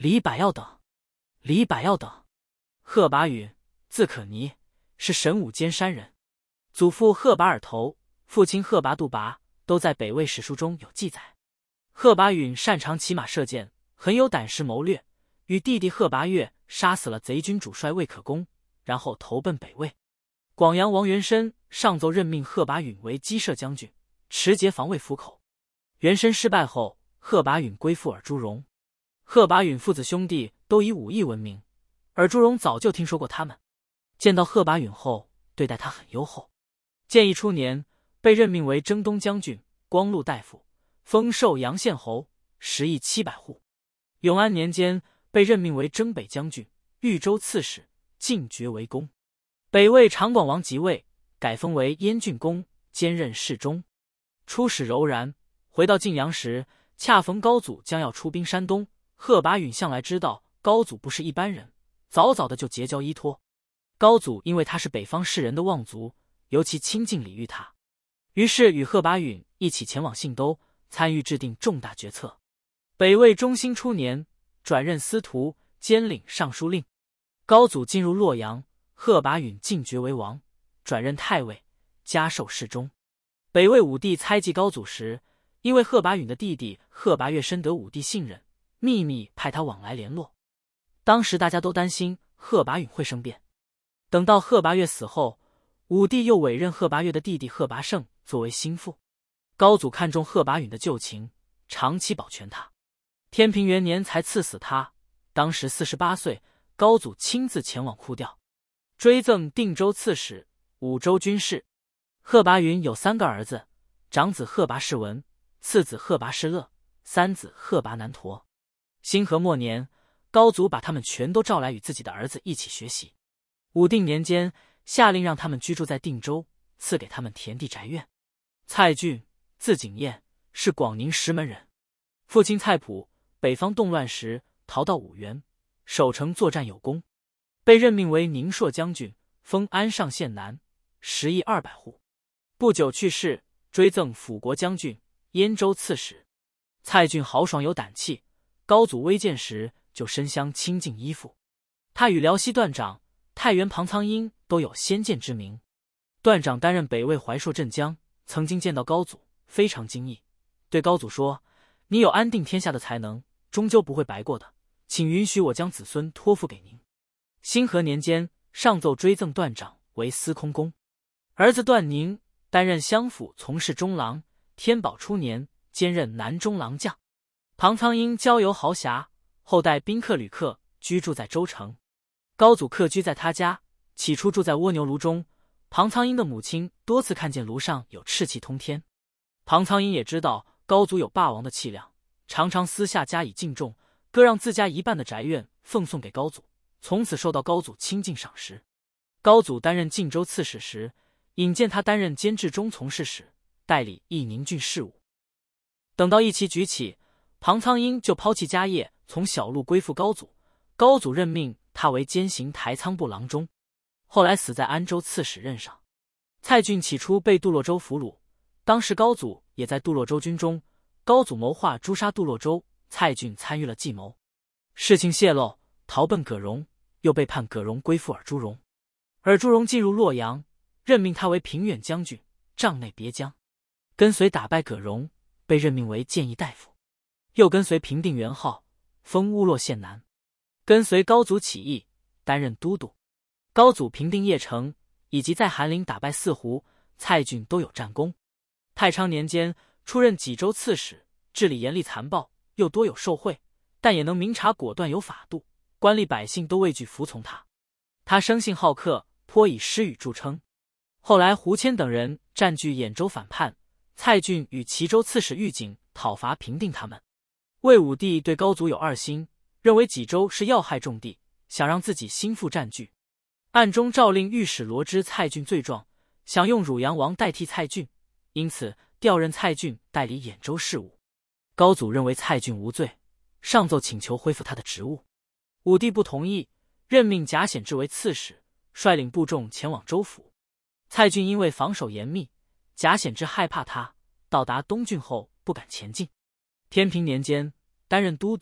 李百药等。李百药等，贺拔允，字可尼，是神武监山人，祖父贺拔尔头，父亲贺拔度拔，都在北魏史书中有记载。贺拔允擅长骑马射箭，很有胆识谋略，与弟弟贺拔岳杀死了贼军主帅魏可恭，然后投奔北魏。广阳王元申上奏任命贺拔允为击射将军，持节防卫府口。元申失败后，贺拔允归附尔朱荣。贺拔允父子兄弟都以武艺闻名，尔朱荣早就听说过他们，见到贺拔允后，对待他很优厚。建义初年，被任命为征东将军、光禄大夫，封寿阳县侯，10邑700户。永安年间，被任命为征北将军、豫州刺史，进爵为公。北魏长广王即位，改封为燕郡公，兼任侍中。出使柔然，回到晋阳时，恰逢高祖将要出兵山东。贺拔允向来知道高祖不是一般人，早早的就结交依托。高祖因为他是北方士人的望族，尤其亲近礼遇他，于是与贺拔允一起前往信都，参与制定重大决策。北魏中兴初年，转任司徒，兼领尚书令。高祖进入洛阳，贺拔允进爵为王，转任太尉，加授侍中。北魏武帝猜忌高祖时，因为贺拔允的弟弟贺拔岳深得武帝信任，秘密派他往来联络。当时大家都担心贺拔允会生变。等到贺拔岳死后，武帝又委任贺拔岳的弟弟贺拔胜作为心腹。高祖看重贺拔允的旧情，长期保全他。天平元年才赐死他，当时48岁，高祖亲自前往哭吊，追赠定州刺史、武州军事。贺拔允有3个儿子，长子贺拔世文，次子贺拔世乐，三子贺拔难陀。兴和末年，高祖把他们全都召来与自己的儿子一起学习。武定年间，下令让他们居住在定州，赐给他们田地宅院。蔡俊，字景彦，是广宁石门人，父亲蔡普北方动乱时逃到五原，守城作战有功，被任命为宁朔将军，封安上县男，10邑200户。不久去世，追赠辅国将军、燕州刺史。蔡俊豪爽有胆气，高祖微见时就申相亲近依附。他与辽西段长、太原庞苍鹰都有先见之明。段长担任北魏怀朔镇将，曾经见到高祖，非常惊异，对高祖说：“你有安定天下的才能，终究不会白过的，请允许我将子孙托付给您。”兴和年间，上奏追赠段长为司空公，儿子段宁担任襄府从事中郎，天宝初年兼任南中郎将。庞苍鹰交游豪侠，后代宾客旅客居住在州城。高祖客居在他家，起初住在蜗牛炉中。庞苍鹰的母亲多次看见炉上有赤气通天。庞苍鹰也知道高祖有霸王的气量，常常私下加以敬重，各让自家一半的宅院奉送给高祖，从此受到高祖亲近赏识。高祖担任晋州刺史时，引荐他担任监制中从事使，代理义宁郡事务。等到义旗举起，庞苍鹰就抛弃家业，从小路归附高祖。高祖任命他为监行台仓部郎中，后来死在安州刺史任上。蔡俊起初被杜洛州俘虏，当时高祖也在杜洛州军中，高祖谋划诛杀杜洛州，蔡俊参与了计谋。事情泄露，逃奔葛荣，又被判葛荣归附尔朱荣。尔朱荣进入洛阳，任命他为平远将军、帐内别将，跟随打败葛荣，被任命为谏议大夫，又跟随平定元昊，封乌洛县男，跟随高祖起义，担任都督。高祖平定邺城，以及在韩陵打败四胡，蔡俊都有战功。太昌年间，出任济州刺史，治理严厉残暴，又多有受贿，但也能明察果断，有法度，官吏百姓都畏惧服从他。他生性好客，颇以诗语著称。后来胡谦等人占据兖州反叛，蔡俊与齐州刺史玉景讨伐平定他们。魏武帝对高祖有二心，认为济州是要害重地，想让自己心腹占据，暗中诏令御史罗织蔡俊罪状，想用汝阳王代替蔡俊，因此调任蔡俊代理兖州事务。高祖认为蔡俊无罪，上奏请求恢复他的职务。武帝不同意，任命贾显志为刺史，率领部众前往州府。蔡俊因为防守严密，贾显志害怕他，到达东郡后不敢前进。天平年间，担任都督，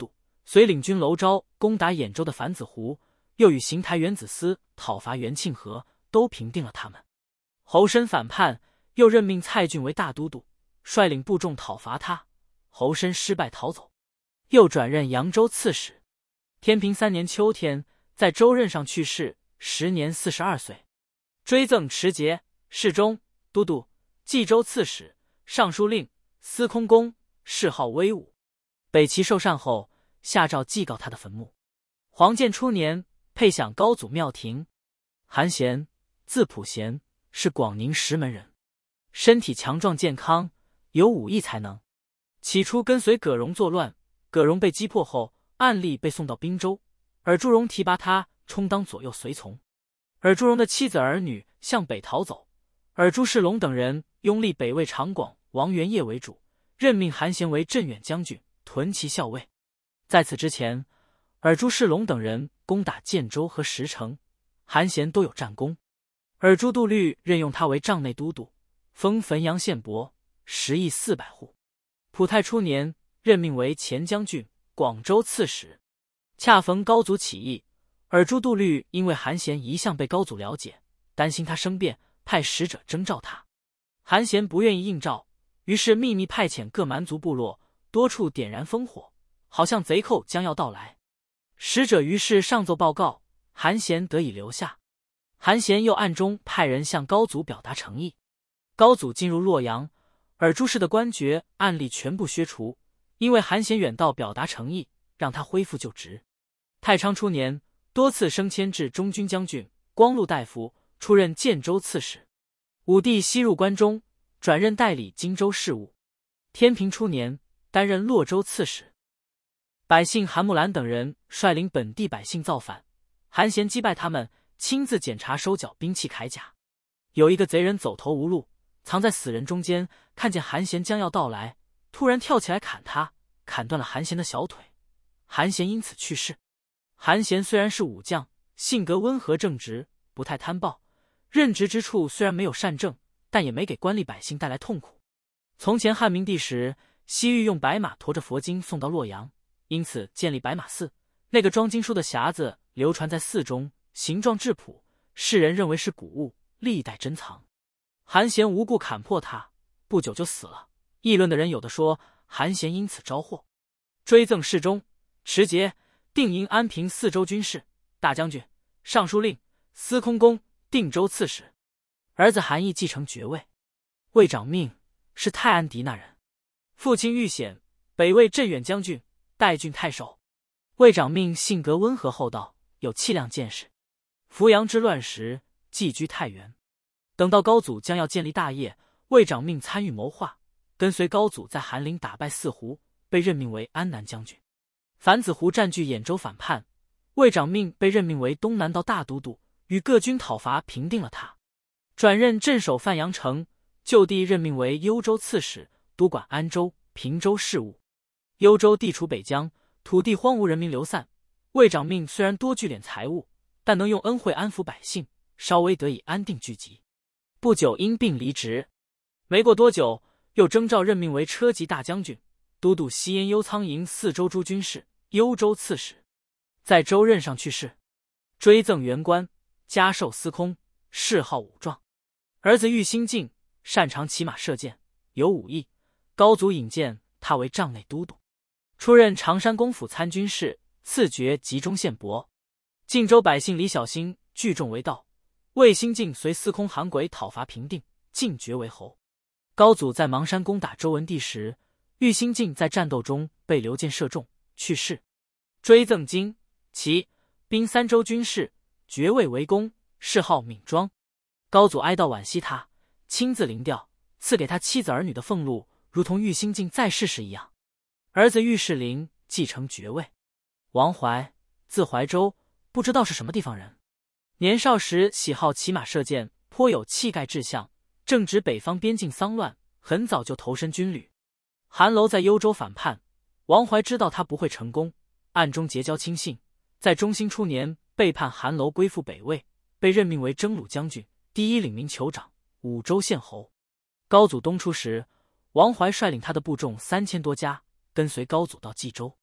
遂领军娄昭攻打兖州的樊子湖，又与邢台元子司讨伐元庆和，都平定了他们。侯申反叛，又任命蔡骏为大都督，率领部众讨伐他。侯申失败逃走，又转任扬州刺史。天平3年秋天，在州任上去世，时年42岁。追赠持节、侍中、都督、冀州刺史、尚书令、司空公，谥号威武。北齐受禅后，下诏祭告他的坟墓。黄建初年，配享高祖庙庭。韩贤，字普贤，是广宁石门人，身体强壮健康，有武艺才能。起初跟随葛荣作乱，葛荣被击破后，暗例被送到滨州，尔朱荣提拔他充当左右随从。尔朱荣的妻子儿女向北逃走，尔朱世龙等人拥立北魏长广王元业为主，任命韩贤为镇远将军，屯骑校尉。在此之前，尔朱世龙等人攻打建州和石城，韩贤都有战功。尔朱度律任用他为帐内都督，封汾阳县伯，10邑400户。普泰初年，任命为前将军、广州刺史。恰逢高祖起义，尔朱度律因为韩贤一向被高祖了解，担心他生变，派使者征召他。韩贤不愿意应召，于是秘密派遣各蛮族部落，多处点燃烽火，好像贼寇将要到来。使者于是上奏报告，韩贤得以留下。韩贤又暗中派人向高祖表达诚意。高祖进入洛阳，尔朱氏的官爵按例全部削除，因为韩贤远道表达诚意，让他恢复就职。太昌初年，多次升迁至中军将军、光禄大夫，出任建州刺史。武帝西入关中，转任代理荆州事务。天平初年，担任洛州刺史。百姓韩木兰等人率领本地百姓造反，韩贤击败他们，亲自检查收缴兵器铠甲。有一个贼人走投无路，藏在死人中间，看见韩贤将要到来，突然跳起来砍他，砍断了韩贤的小腿，韩贤因此去世。韩贤虽然是武将，性格温和正直，不太贪暴，任职之处虽然没有善政，但也没给官吏百姓带来痛苦。从前汉明帝时，西域用白马驮着佛经送到洛阳，因此建立白马寺，那个装经书的匣子流传在寺中，形状质朴，世人认为是古物，历代珍藏。韩贤无故砍破它，不久就死了。议论的人有的说韩贤因此招祸。追赠侍中、持节、定营安平4州军事、大将军、尚书令、司空公、定州刺史。儿子韩义继承爵位。魏长命是泰安狄那人，父亲遇险，北魏镇远将军、代郡太守。魏长命性格温和厚道，有气量见识。扶阳之乱时，寄居太原。等到高祖将要建立大业，魏长命参与谋划，跟随高祖在韩陵打败四胡，被任命为安南将军。樊子湖占据兖州反叛，魏长命被任命为东南道大都督，与各军讨伐，平定了他，转任镇守范阳城。就地任命为幽州刺史，督管安州、平州事务。幽州地处北疆，土地荒芜，人民流散。魏长命虽然多聚敛财物，但能用恩惠安抚百姓，稍微得以安定聚集。不久因病离职，没过多久，又征召任命为车骑大将军，都督西燕幽苍营4州诸军事、幽州刺史。在州任上去世。追赠元官，加授司空，谥号武壮。儿子玉兴敬擅长骑马射箭，有武艺，高祖引荐他为帐内都督，出任常山公府参军事，赐爵吉中县伯。晋州百姓李小兴聚众为盗，魏兴敬随司空韩轨讨伐平定，晋爵为侯。高祖在邙山攻打周文帝时，玉兴敬在战斗中被刘建射中，去世。追赠荆、齐、滨3州军事，爵位为公，谥号闵庄。高祖哀悼惋惜他，亲自临调，赐给他妻子儿女的俸禄，如同玉兴敬在世时一样。儿子玉世林继承爵位。王怀，字怀州，不知道是什么地方人。年少时喜好骑马射箭，颇有气概志向，正值北方边境丧乱，很早就投身军旅。韩楼在幽州反叛，王怀知道他不会成功，暗中结交亲信，在中兴初年背叛韩楼，归附北魏，被任命为征虏将军、第一领民酋长、武州县侯。高祖东出时，王怀率领他的部众3000多家，跟随高祖到冀州。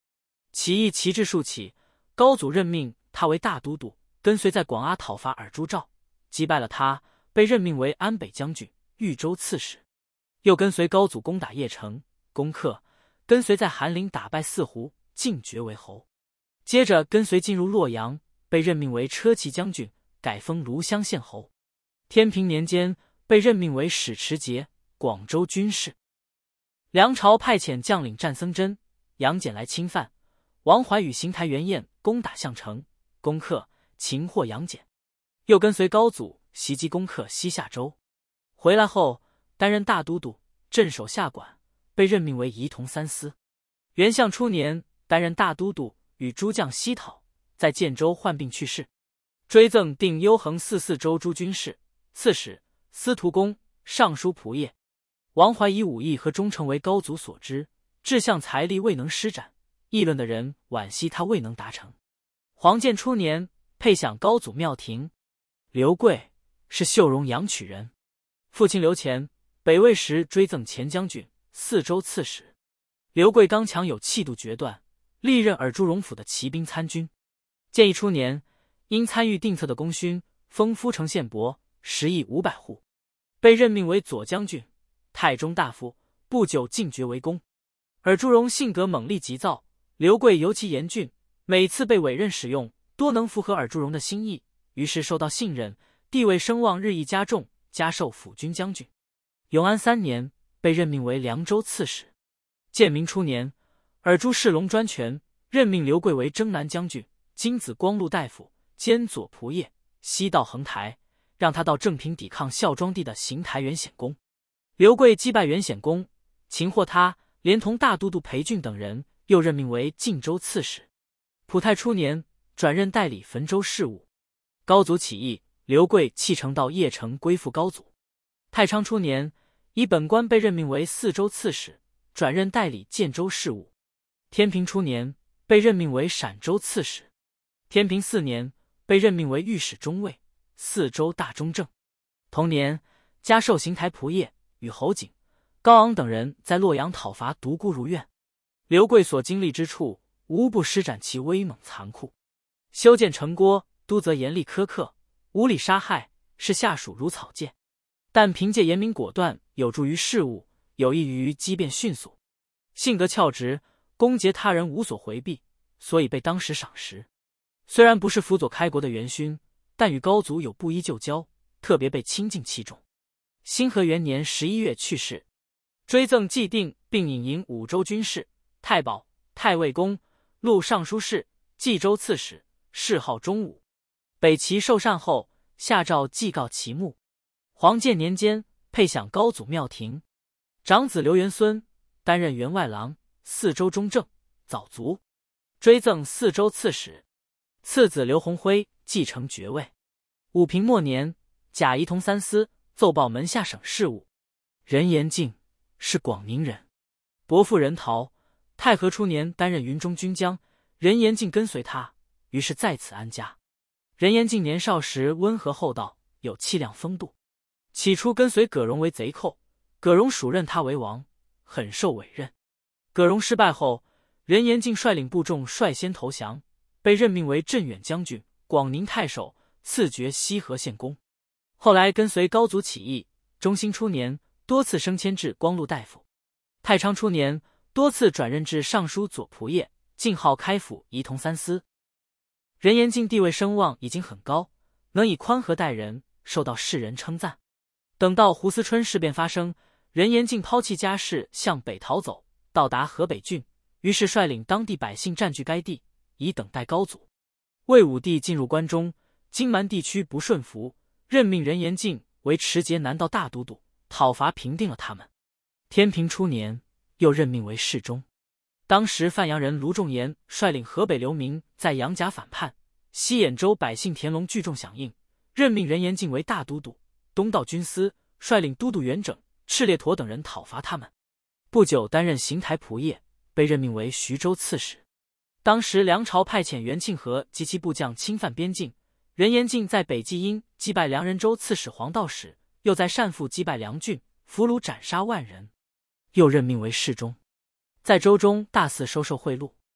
起义旗帜竖起，高祖任命他为大都督，跟随在广阿讨伐尔朱兆，击败了他，被任命为安北将军、豫州刺史。又跟随高祖攻打邺城，攻克，跟随在韩陵打败四胡，进爵为侯。接着跟随进入洛阳，被任命为车骑将军，改封庐乡县侯。天平年间被任命为使持节、广州军事。梁朝派遣将领战僧真、杨戬来侵犯，王怀与邢台袁彦攻打项城，攻克，擒获杨戬。又跟随高祖袭击攻克西夏州。回来后担任大都督，镇守下馆，被任命为仪同三司。元相初年担任大都督，与诸将西讨，在建州患病去世。追赠定幽衡四州诸军事、刺史、司徒公、尚书仆射。王怀以武艺和忠诚为高祖所知，志向财力未能施展，议论的人惋惜他未能达成。黄建初年配享高祖庙庭。刘贵是秀容阳曲人，父亲刘乾北魏时追赠前将军、四州刺史。刘贵刚强有气度决断，历任尔朱荣府的骑兵参军。建义初年，因参与定策的功勋，封夫城县伯10亿500户，被任命为左将军、太中大夫，不久进爵为公。尔朱荣性格猛戾急躁，刘贵尤其严峻，每次被委任使用，多能符合尔朱荣的心意，于是受到信任，地位声望日益加重，加授辅军将军。永安3年，被任命为凉州刺史。建明初年，尔朱世龙专权，任命刘贵为征南将军、金子光禄大夫兼左仆射，西到横台，让他到正平抵抗孝庄帝的邢台袁显公。刘贵击败袁显公，擒获他，连同大都督裴俊等人，又任命为晋州刺史。普泰初年，转任代理汾州事务。高祖起义，刘贵弃城到邺城归附高祖。太昌初年，以本官被任命为四州刺史，转任代理建州事务。天平初年，被任命为陕州刺史。天平4年，被任命为御史中尉、四州大中正。同年，加授邢台仆射，与侯景、高昂等人在洛阳讨伐独孤如愿。刘贵所经历之处，无不施展其威猛残酷。修建城郭，督责严厉苛刻，无理杀害，视下属如草芥。但凭借严明果断，有助于事务，有益于机变迅速。性格峭直，攻讦他人无所回避，所以被当时赏识。虽然不是辅佐开国的元勋，但与高祖有不依旧交，特别被亲近器重。兴和元年11月去世。追赠既定，并引营5州军事、太保、太尉公、录尚书事、冀州刺史，谥号忠武。北齐受禅后，下诏祭告其墓。黄建年间，配享高祖庙庭。长子刘元孙担任员外郎、四州中正，早卒，追赠四州刺史。次子刘弘辉继承爵位。武平末年，假仪同三司，奏报门下省事务。任延敬是广宁人，伯父任陶。太和初年担任云中军将，任延敬跟随他，于是在此安家。任延敬年少时温和厚道，有气量风度。起初跟随葛荣为贼寇，葛荣属任他为王，很受委任。葛荣失败后，任延敬率领部众率先投降，被任命为镇远将军、广宁太守，赐爵西河县公。后来跟随高祖起义，中兴初年多次升迁至光禄大夫。太昌初年多次转任至尚书左仆射，进号开府仪同三司。任延敬地位声望已经很高，能以宽和待人，受到世人称赞。等到胡思春事变发生，任延敬抛弃家事向北逃走，到达河北郡，于是率领当地百姓占据该地，以等待高祖。魏武帝进入关中，荆蛮地区不顺服，任命任延敬为持节南道大都督，讨伐平定了他们。天平初年，又任命为侍中。当时范阳人卢仲言率领河北流民在杨家反叛，西兖州百姓田龙聚众响应，任命任延敬为大都督、东道军司，率领都督元整、赤烈陀等人讨伐他们。不久担任邢台仆射，被任命为徐州刺史。当时梁朝派遣袁庆和及其部将侵犯边境，任延敬在北济阴击败梁仁州刺史黄道使，又在单父击败梁郡，俘虏斩杀万人，又任命为侍中。在州中大肆收受贿赂。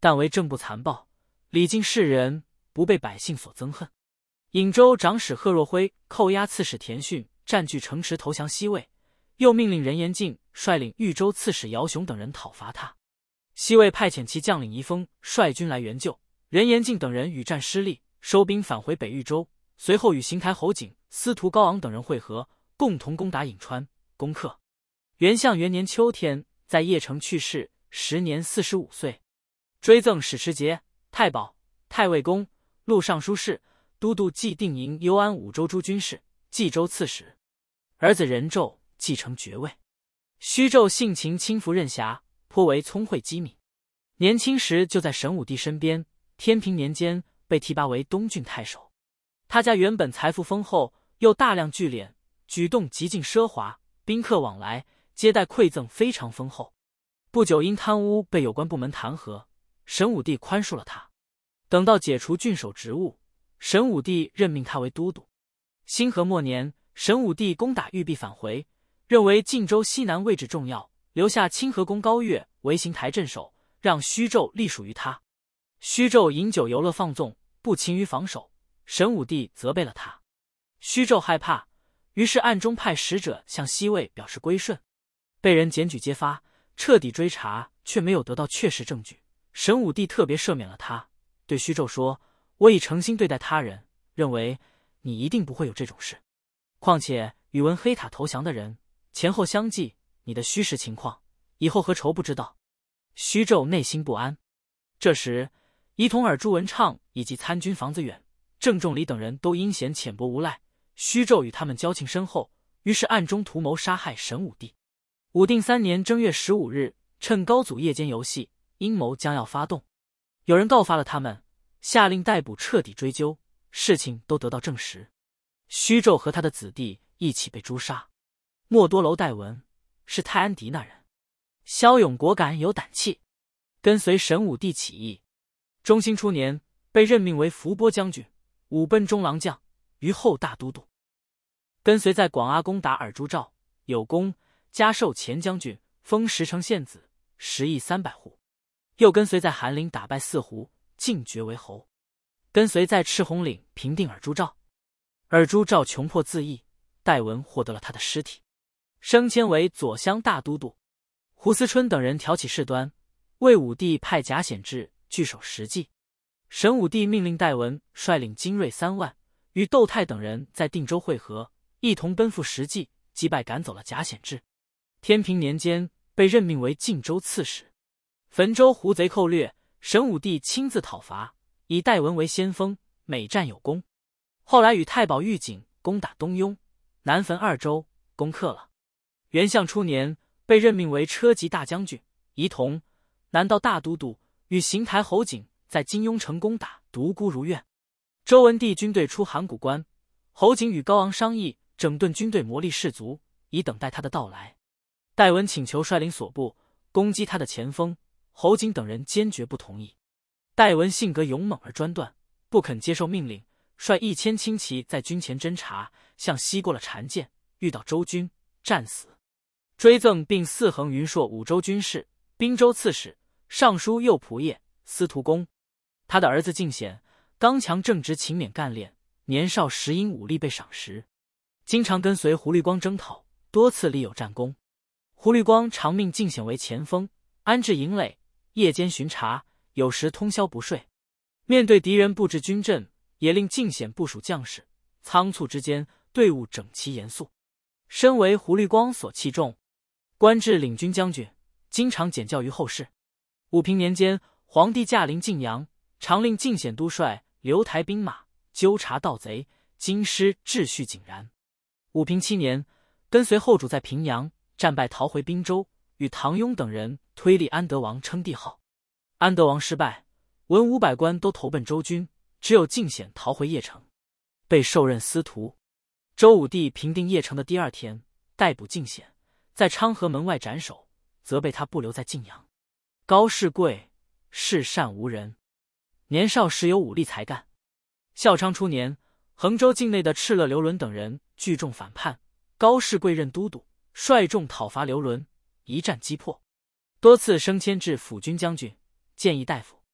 但为政不残暴，礼敬世人，不被百姓所憎恨。颍州长史贺若辉扣押刺史田训，占据城池投降西魏，又命令任延敬率领豫州刺史姚雄等人讨伐他。西魏派遣其将领仪封率军来援救，任延敬等人与战失利，收兵返回北豫州，随后与邢台侯景、司徒高昂等人会合，共同攻打颍川，攻克。元象元年秋天，在邺城去世，时年45岁。追赠史持节、太保、太尉公、录尚书事、都督冀定营幽安五州诸军事、冀州刺史。儿子仁胄继承爵位。虚胄性情轻浮任侠，颇为聪慧机敏。年轻时就在神武帝身边，天平年间被提拔为东郡太守。他家原本财富丰厚，又大量聚敛，举动极尽奢华，宾客往来，接待馈赠非常丰厚。不久因贪污被有关部门弹劾，神武帝宽恕了他。等到解除郡守职务，神武帝任命他为都督。兴和末年，神武帝攻打玉璧返回，认为晋州西南位置重要，留下清河公高岳为邢台镇守，让虚胄隶属于他。虚胄饮酒游乐放纵，不勤于防守，神武帝责备了他。虚胄害怕，于是暗中派使者向西魏表示归顺，被人检举揭发，彻底追查，却没有得到确实证据。神武帝特别赦免了他，对虚胄说：“我已诚心对待他人，认为你一定不会有这种事。况且宇文黑塔投降的人前后相继，你的虚实情况，以后何愁不知道？”虚胄内心不安。这时，仪同耳朱文畅以及参军房子远、郑仲礼等人都阴险浅薄无赖，虚胄与他们交情深厚，于是暗中图谋杀害神武帝。武定3年正月15日，趁高祖夜间游戏，阴谋将要发动，有人告发了他们，下令逮捕彻底追究，事情都得到证实。虚胄和他的子弟一起被诛杀。莫多楼戴文是泰安狄那人，骁勇果敢有胆气，跟随神武帝起义。中兴初年，被任命为伏波将军、武奔中郎将，于后大都督。跟随在广阿攻打尔朱兆，有功，加授前将军，封10城县子，10邑300户。又跟随在韩陵打败4胡，进爵为侯。跟随在赤红岭平定尔朱兆，尔朱兆穷迫自缢，戴文获得了他的尸体，升迁为左乡大都督。胡思春等人挑起事端，魏武帝派贾显志据守实际。神武帝命令戴文率领精锐3万，与窦泰等人在定州会合，一同奔赴实际，击败赶走了贾显志。天平年间，被任命为晋州刺史。汾州胡贼寇掠，神武帝亲自讨伐，以戴文为先锋，每战有功。后来与太保玉景攻打东雍、南汾2州，攻克了。元象初年，被任命为车骑大将军，仪同、南道大都督，与邢台侯景在金庸城攻打独孤如愿。周文帝军队出函谷关，侯景与高昂商议整顿军队，磨砺士卒，以等待他的到来。戴文请求率领所部攻击他的前锋，侯景等人坚决不同意。戴文性格勇猛而专断，不肯接受命令，率1000轻骑在军前侦察，向西过了禅涧，遇到周军，战死。追赠并4横云硕5州军事、滨州刺史、尚书右仆射、司徒公。他的儿子敬显刚强正直，勤勉干练，年少时因武力被赏识，经常跟随胡律光征讨，多次立有战功。胡律光常命敬显为前锋，安置营垒，夜间巡查，有时通宵不睡。面对敌人布置军阵，也令敬显部署将士，仓促之间队伍整齐严肃，深为胡律光所器重，官至领军将军，经常检校于后世。武平年间，皇帝驾临晋阳，常令敬显督率留台兵马，纠察盗贼，京师秩序井然。武平7年，跟随后主在平阳战败，逃回滨州，与唐雍等人推立安德王称帝号。安德王失败，文武百官都投奔周军，只有敬显逃回邺城，被授任司徒。周武帝平定邺城的第2天，逮捕敬显，在昌河门外斩首，责备他不留在晋阳。高士贵，嗜善无人，年少时有武力才干。孝昌初年，衡州境内的敕勒刘伦等人聚众反叛，高士贵任都督，率众讨伐刘伦，一战击破，多次升迁至辅军将军、谏议大夫。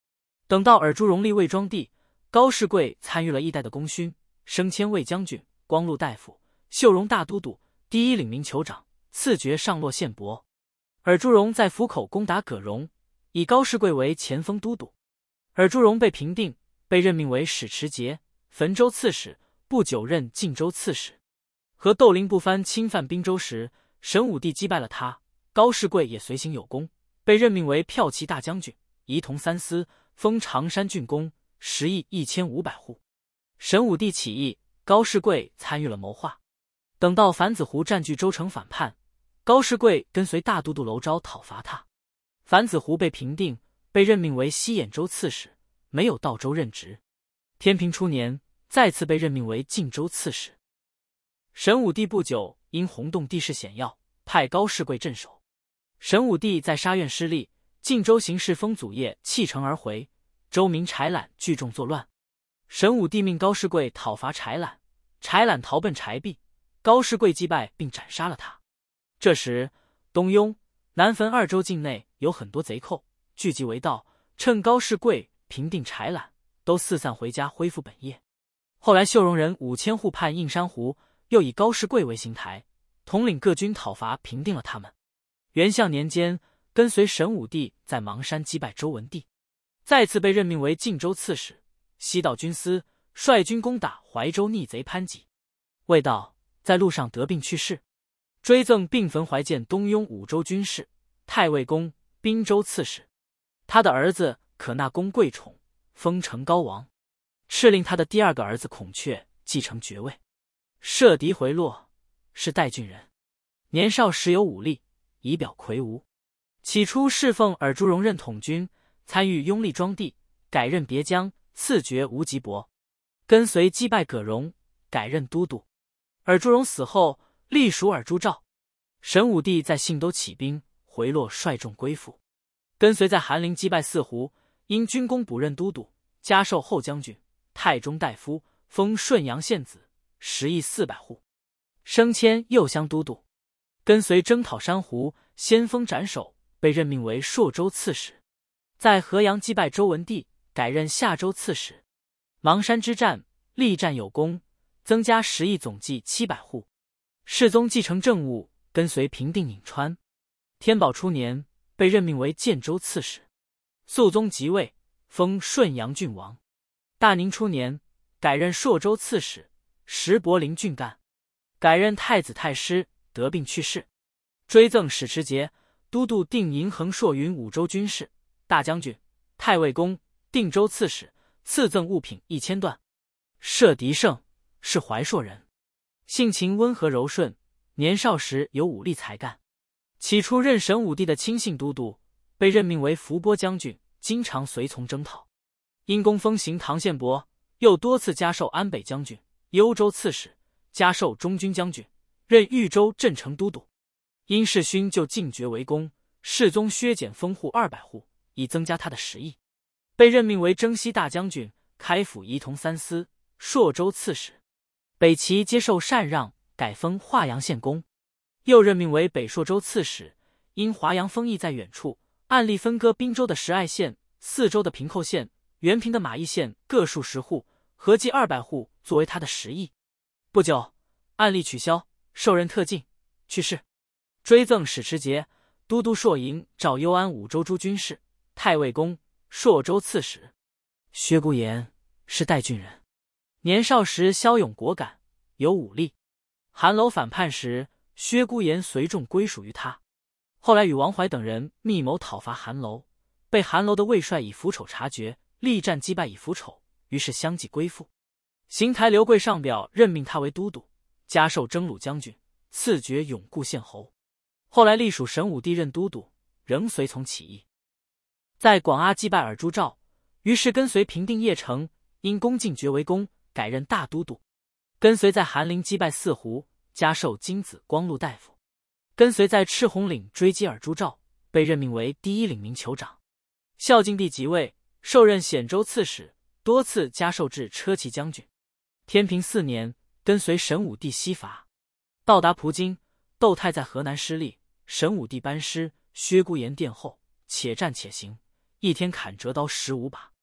等到尔朱荣立魏庄帝，高士贵参与了历代的功勋，升迁卫将军、光禄大夫、秀容大都督、第一领民酋长，赐爵上洛县伯。尔朱荣在府口攻打葛荣，以高士贵为前锋都督。尔朱荣被平定，被任命为使持节、汾州刺史，不久任晋州刺史。和窦灵不藩侵犯滨州时，神武帝击败了他，高士贵也随行有功，被任命为骠骑大将军，仪同三司，封常山郡公，食邑1500户。神武帝起义，高士贵参与了谋划。等到樊子湖占据州城反叛，高士贵跟随大都督娄昭讨伐他。樊子湖被平定，被任命为西兖州刺史，没有到州任职。天平初年，再次被任命为晋州刺史。神武帝不久因洪洞地势险要，派高士贵镇守。神武帝在沙苑失利，晋州行事封祖业弃城而回，州民柴览聚众作乱。神武帝命高士贵讨伐柴览，柴览逃奔柴壁，高士贵击败并斩杀了他。这时东雍、南汾二州境内有很多贼寇聚集为盗，趁高士贵平定柴览，都四散回家恢复本业。后来秀容人5000户叛应山湖，又以高士贵为行台，统领各军讨伐，平定了他们。元象年间，跟随神武帝在邙山击败周文帝，再次被任命为晋州刺史，西道军司，率军攻打怀州逆贼潘济。未到，在路上得病去世，追赠并焚怀建东雍武州军事、太尉公、滨州刺史。他的儿子可纳公贵宠，封成高王，敕令他的第二个儿子孔雀继承爵位。射敌回洛，是代郡人，年少时有武力，仪表魁梧。起初侍奉尔朱荣任统军，参与拥立庄地，改任别将，赐爵无极伯。跟随击败葛荣，改任都督。尔朱荣死后，隶属尔朱兆。神武帝在信都起兵，回洛率众归附。跟随在韩陵击败四胡，因军功补任都督，加授后将军、太中大夫，封顺阳县子，食邑400户，升迁右乡都督。跟随征讨珊瑚，先锋斩首，被任命为朔州刺史。在河阳击败周文帝，改任夏州刺史。邙山之战，力战有功，增加食邑总计700户。世宗继承政务，跟随平定颍川。天宝初年，被任命为建州刺史。肃宗即位，封顺阳郡王。大宁初年，改任朔州刺史，石柏林郡干。改任太子太师，得病去世。追赠使持节、都督定营衡朔云5州军事、大将军、太尉公、定州刺史，赐赠物品1000段。射敌胜，是怀朔人，性情温和柔顺，年少时有武力才干。起初任神武帝的亲信都督，被任命为伏波将军，经常随从征讨。因功封行唐县伯，又多次加授安北将军、幽州刺史，加授中军将军，任豫州镇城都督。因世勋就进爵为公，世宗削减封户200户，以增加他的食邑。被任命为征西大将军，开府仪同三司，朔州刺史。北齐接受禅让，改封华阳县公。又任命为北朔州刺史。因华阳封邑在远处，按例分割滨州的石隘县、4州的平寇县、原平的马邑县各数10户，合计200户作为他的食邑。不久，按例取消，受任特进，去世。追赠使持节、都督朔营赵幽安5州诸军事、太尉公、朔州刺史。薛孤言是代郡人，年少时骁勇果敢，有武力。韩楼反叛时，薛孤言随众归属于他。后来与王怀等人密谋讨伐韩楼，被韩楼的卫帅以福丑察觉，力战击败以福丑，于是相继归附。邢台刘贵上表任命他为都督，加授征虏将军，赐爵永固县侯。后来隶属神武帝任都督，仍随从起义。在广阿击败尔朱兆，于是跟随平定邺城，因功进爵为公，改任大都督。跟随在韩陵击败四胡，加授金子光禄大夫。跟随在赤红岭追击尔朱兆，被任命为第一领民酋长。孝敬帝即位，受任显州刺史，多次加授至车骑将军。天平4年，跟随神武帝西伐，到达蒲津，窦泰在河南失利，神武帝班师，薛孤言殿后，且战且行，一天砍折刀15把。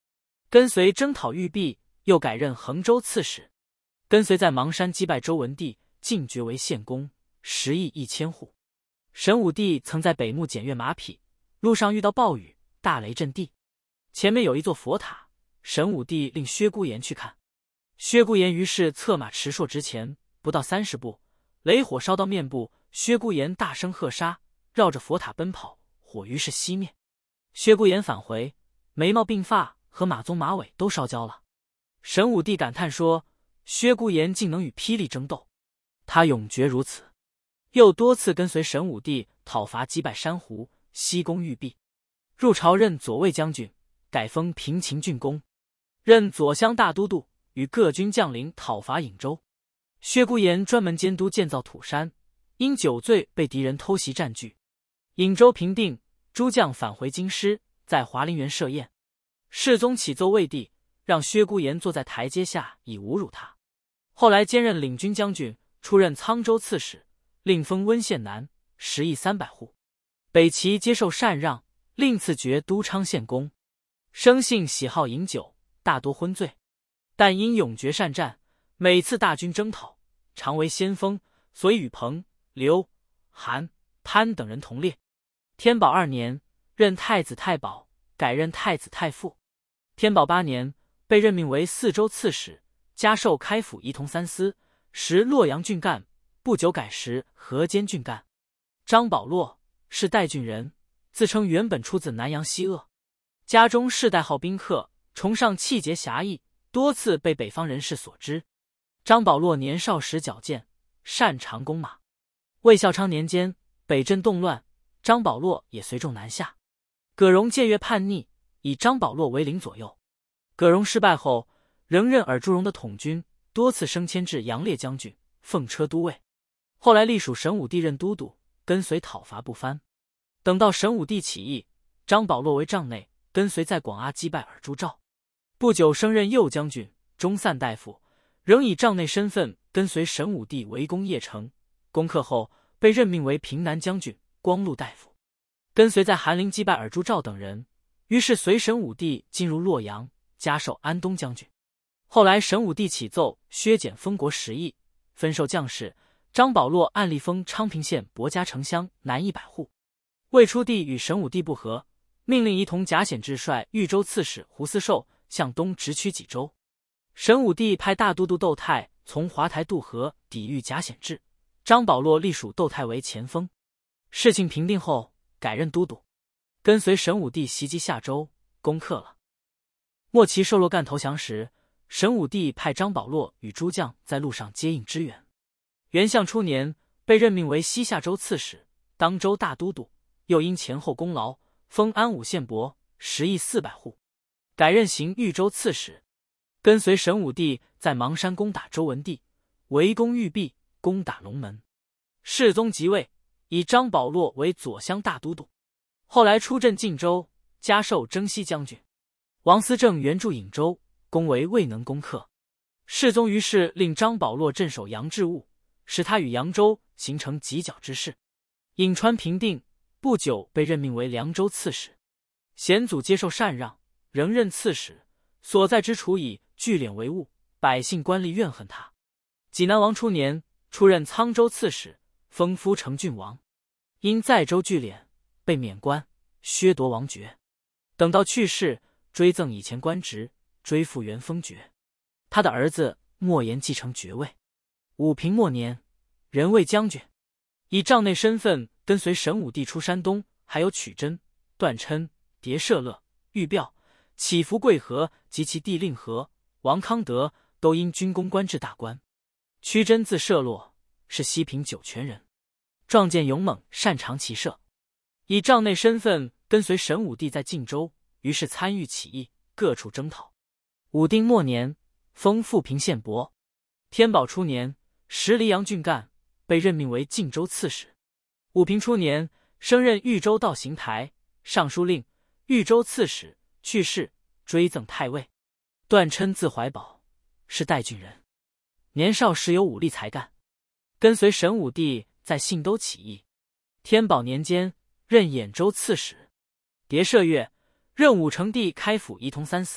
跟随征讨玉璧，又改任衡州刺史。跟随在邙山击败周文帝，进爵为献公，10亿1千户。神武帝曾在北牧检阅马匹，路上遇到暴雨，大雷震地，前面有一座佛塔，神武帝令薛孤岩去看。薛孤岩于是策马驰槊直前，不到30步，雷火烧到面部，薛孤岩大声喝杀，绕着佛塔奔跑，火于是熄灭。薛孤岩返回，眉毛鬓发和马鬃马尾都烧焦了。神武帝感叹说，薛孤岩竟能与霹雳争斗，他永绝如此。又多次跟随神武帝讨伐击败珊瑚，西攻玉璧，入朝任左卫将军，改封平秦郡公，任左乡大都督，与各军将领讨伐颍州。薛孤岩专门监督建造土山，因酒醉被敌人偷袭占据。颍州平定，诸将返回京师，在华林园设宴。世宗启奏魏帝，让薛孤岩坐在台阶下，以侮辱他。后来兼任领军将军，出任沧州刺史，令封温县男，10亿300户。北齐接受禅让，另赐爵都昌县公。生性喜好饮酒，大多昏醉，但因勇决善战，每次大军征讨，常为先锋，所以与彭、刘、韩、潘等人同列。天宝2年，任太子太保，改任太子太傅。天宝8年，被任命为4州刺史，加授开府仪同3司，时洛阳郡干，不久改时河间郡干。张保洛是代郡人，自称原本出自南阳西鄂，家中世代好宾客，崇尚气节侠义，多次被北方人士所知。张保洛年少时矫健，擅长弓马。魏孝昌年间，北镇动乱，张保洛也随众南下。葛荣僭越叛逆，以张保洛为领左右。葛荣失败后，仍任尔朱荣的统军，多次升迁至杨烈将军，奉车都尉。后来隶属神武帝任都督，跟随讨伐不番。等到神武帝起义，张保洛为帐内，跟随在广阿击败尔朱兆。不久升任右将军、中散大夫，仍以帐内身份跟随神武帝围攻邺城。攻克后，被任命为平南将军、光禄大夫，跟随在韩陵击败尔朱兆等人。于是随神武帝进入洛阳，加授安东将军。后来神武帝启奏削减封国10亿，分授将士。张保洛按例封昌平县伯家城乡南100户。魏初帝与神武帝不和，命令仪同贾显志率豫州刺史胡思寿向东直取济州。神武帝派大都督窦泰从华台渡河抵御贾显志，张保洛隶属窦泰为前锋。事情平定后，改任都督，跟随神武帝袭击夏州，攻克了。末期受洛干投降时，神武帝派张保洛与诸将在路上接应支援。元相初年，被任命为西夏州刺史，当州大都督，又因前后功劳，封安武县伯，10亿400户，改任行豫州刺史，跟随神武帝在邙山攻打周文帝，围攻玉璧，攻打龙门。世宗即位，以张保洛为左乡大都督，后来出镇晋州，加授征西将军。王思政援助颍州，攻为未能攻克。世宗于是令张保洛镇守杨志务，使他与扬州形成犄角之势。颍川平定，不久被任命为凉州刺史。显祖接受禅让，仍任刺史，所在之处以聚敛为务，百姓官吏怨恨他。济南王初年，出任沧州刺史，封夫成郡王。因在州聚敛，被免官，削夺王爵。等到去世，追赠以前官职，追复原封爵。他的儿子莫言继承爵位。武平末年，任卫将军，以帐内身份跟随神武帝出山东，还有曲真、段琛、迭舍勒、玉骠、祈福贵和及其弟令和、王康德都因军功官至大官。屈真字舍洛，是西平酒泉人，壮健勇猛，擅长骑射。以帐内身份跟随神武帝在晋州，于是参与起义，各处征讨。武丁末年，封富平县伯。天宝初年，时黎阳郡干，被任命为晋州刺史。武平初年，升任豫州道行台、尚书令、豫州刺史，去世，追赠太尉。段琛字怀宝，是代郡人，年少时有武力才干，跟随神武帝在信都起义。天宝年间，任兖州刺史。迭舍月，任武成帝开府仪同3司，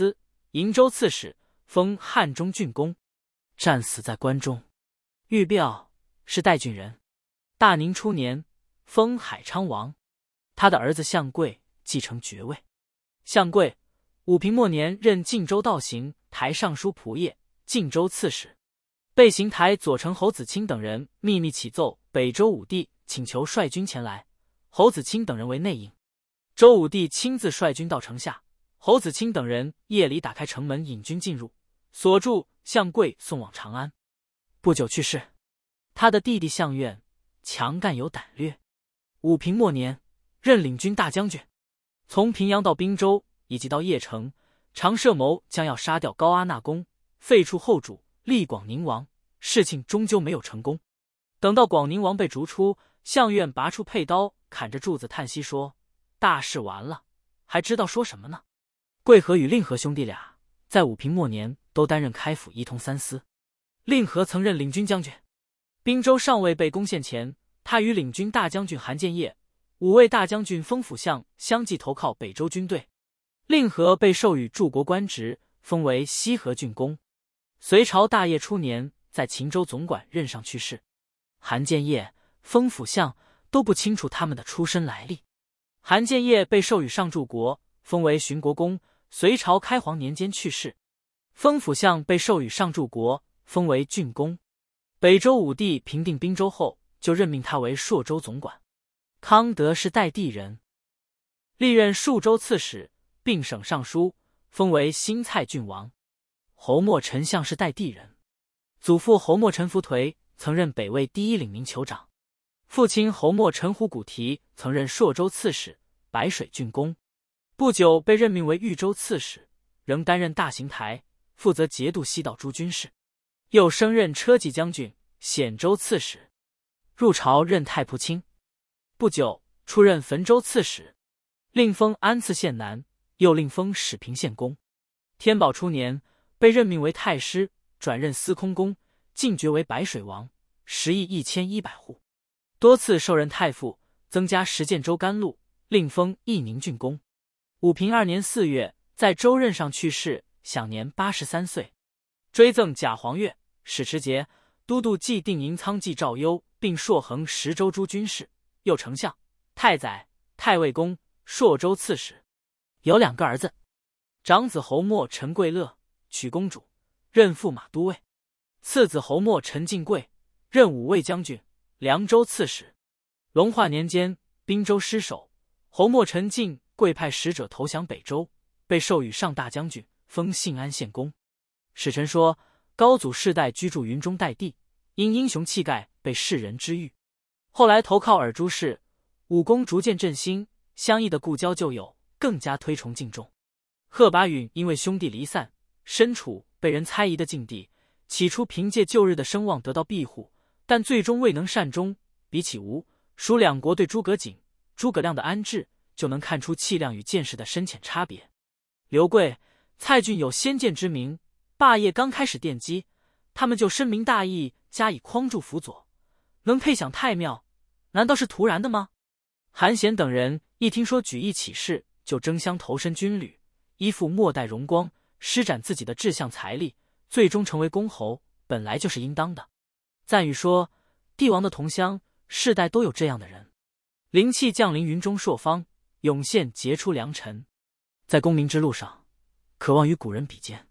瀛州刺史，封汉中郡公，战死在关中。玉彪是代郡人。大宁初年，封海昌王，他的儿子向贵继承爵位。向贵武平末年任晋州道行台尚书仆射、晋州刺史，被邢台左丞侯子卿等人秘密启奏北周武帝，请求率军前来。侯子卿等人为内应，周武帝亲自率军到城下，侯子卿等人夜里打开城门引军进入，锁住向贵，送往长安。不久去世。他的弟弟向苑强干有胆略，武平末年任领军大将军，从平阳到滨州以及到邺城，常设谋将要杀掉高阿那公，废黜后主，立广宁王，事情终究没有成功。等到广宁王被逐出，向苑拔出佩刀，砍着柱子叹息说：大事完了，还知道说什么呢？贵和与令和兄弟俩在武平末年都担任开府仪同三司。令和曾任领军将军。滨州尚未被攻陷前，他与领军大将军韩建业、五位大将军封府相相继投靠北周军队。令和被授予柱国官职，封为西河郡公。隋朝大业初年，在秦州总管任上去世。韩建业、封府相都不清楚他们的出身来历。韩建业被授予上柱国，封为寻国公，隋朝开皇年间去世。封府相被授予上柱国，封为郡公。北周武帝平定滨州后，就任命他为朔州总管。康德是代地人，历任数州刺史，并省尚书，封为新蔡郡王。侯莫丞相是代地人，祖父侯莫陈福颓曾任北魏第一领民酋长，父亲侯莫陈虎古提曾任朔州刺史、白水郡公，不久被任命为豫州刺史，仍担任大行台，负责节度西道诸军事。又升任车骑将军、显州刺史，入朝任太仆卿。不久出任汾州刺史，令封安次县男，又令封始平县公。天宝初年，被任命为太师，转任司空公，进爵为白水王，食邑1100户，多次授任太傅，增加10建州甘露，令封义宁郡公。武平2年4月，在州任上去世，享年83岁。追赠假黄钺、史持节、都督冀定营仓冀赵攸，并朔衡10州诸军事，右丞相、太宰、太尉公、朔州刺史。有2个儿子，长子侯莫陈贵乐，娶公主，任驸马都尉；次子侯莫陈进贵，任武卫将军、凉州刺史。隆化年间，滨州失守，侯莫陈进贵派使者投降北周，被授予上大将军，封信安县公。史臣说，高祖世代居住云中代地，因英雄气概被世人知誉。后来投靠尔朱氏，武功逐渐振兴，相异的故交旧友更加推崇敬重。贺拔允因为兄弟离散，身处被人猜疑的境地，起初凭借旧日的声望得到庇护，但最终未能善终。比起吴、蜀两国对诸葛瑾、诸葛亮的安置，就能看出气量与见识的深浅差别。刘贵、蔡骏有先见之明，霸业刚开始奠基，他们就深明大义，加以匡助辅佐，能配享太庙，难道是徒然的吗？韩显等人一听说举义起事，就争相投身军旅，依附末代荣光，施展自己的志向财力，最终成为公侯，本来就是应当的。赞誉说，帝王的同乡世代都有这样的人，灵气降临云中朔方，涌现杰出良臣，在功名之路上，渴望与古人比肩。